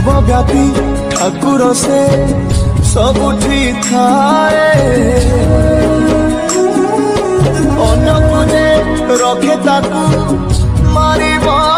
सर्वव्यापी ठाकुर से सबुठी थाए अन्न पूजे रखे ताकू मारिबा